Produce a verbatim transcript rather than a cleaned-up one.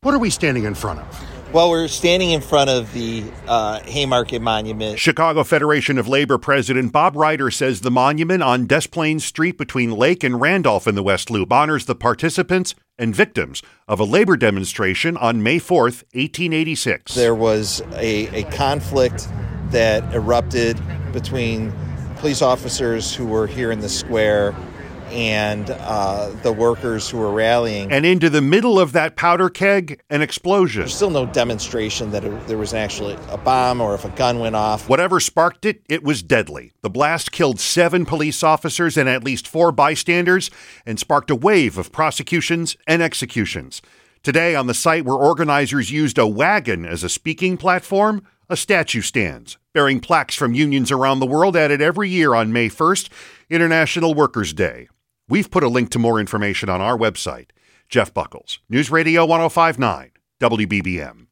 What are we standing in front of? Well, we're standing in front of the uh, Haymarket Monument. Chicago Federation of Labor President Bob Ryder says the monument on Des Plaines Street between Lake and Randolph in the West Loop honors the participants and victims of a labor demonstration on May fourth, eighteen eighty-six. There was a, a conflict that erupted between police officers who were here in the square and uh, the workers who were rallying. And into the middle of that powder keg, an explosion. There's still no demonstration that it, there was actually a bomb or if a gun went off. Whatever sparked it, it was deadly. The blast killed seven police officers and at least four bystanders and sparked a wave of prosecutions and executions. Today on the site where organizers used a wagon as a speaking platform, a statue stands, bearing plaques from unions around the world added every year on May first, International Workers' Day. We've put a link to more information on our website. Jeff Buckles, News Radio ten fifty-nine, W B B M.